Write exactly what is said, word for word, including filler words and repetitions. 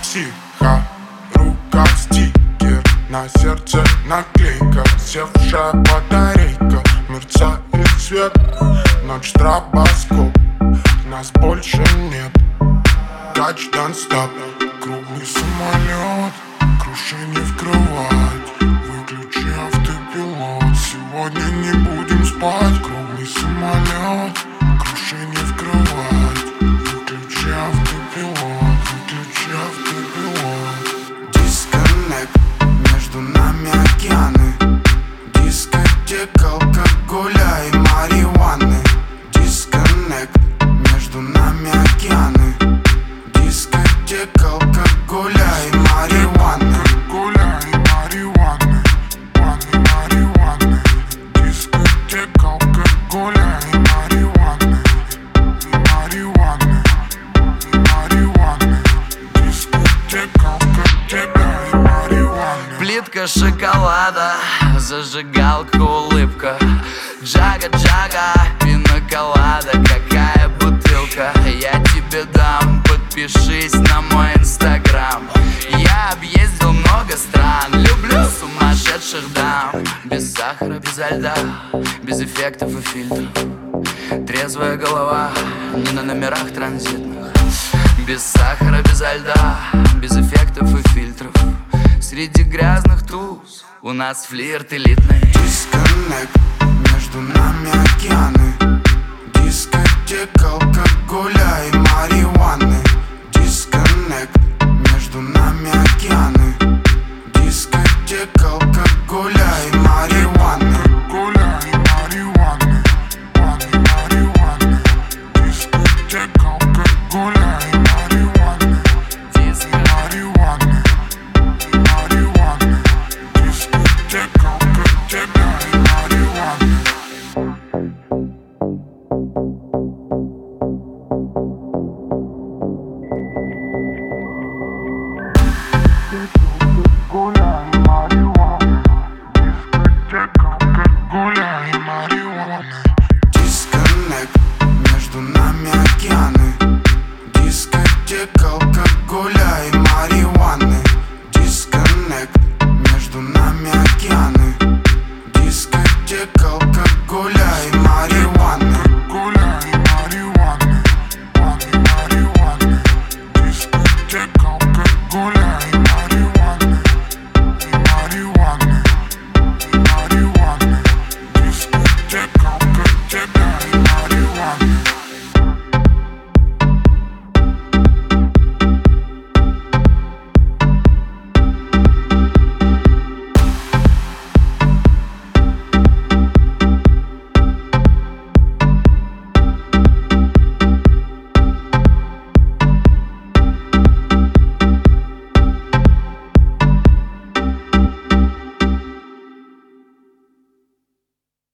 психа, рука в стикер, на сердце наклейка, севшая батарейка, мерцает свет, ночь стробоскоп, нас больше нет. Touch don't stop, круглый самолет, крушение в кровать, выключи автопилот, сегодня не будем спать. Круглый самолет, крушение в кровать, выключи автопилот, выключи автопилот. Дисконнект, между нами океаны, дискотека алкоголя и марихуаны. Дисконнект, между нами океаны, дискотека алкоголя и марихуаны. Алкоголя и марихуаны, ваны, марихуаны. Дискотека алкоголя и марихуаны, и марихуаны, и марихуаны. Дискотека алкоголя и марихуаны. Плитка шоколада, зажигалка, улыбка, джага-джага, пина-колада, какая бутылка. Я тебе дам, подпишись на мой инстаграм. Я объездил много стран, люблю сумасшедших дам. Без сахара, без льда, без эффектов и фильтров. Трезвая голова, не на номерах транзитных. Без сахара, без льда, без эффектов и фильтров. Среди грязных туз у нас флирт элитный. Дисконнект, между нами океаны, дискотека алкоголя и марихуаны. Дисконнект, между нами океаны, дискотека алкоголя и марихуаны. Алкоголя и марихуаны, ваны, марихуаны. Дискотека алкоголя и марихуаны, Диско. марихуаны, и марихуаны. Дискотека алкоголя и марихуаны. Алкоголя и марихуаны, дискотека алкоголя и марихуаны. Дисконнект, между нами океаны, дискотека алкоголя и марихуаны. Дисконнект, между нами океаны, дискотека алкоголя и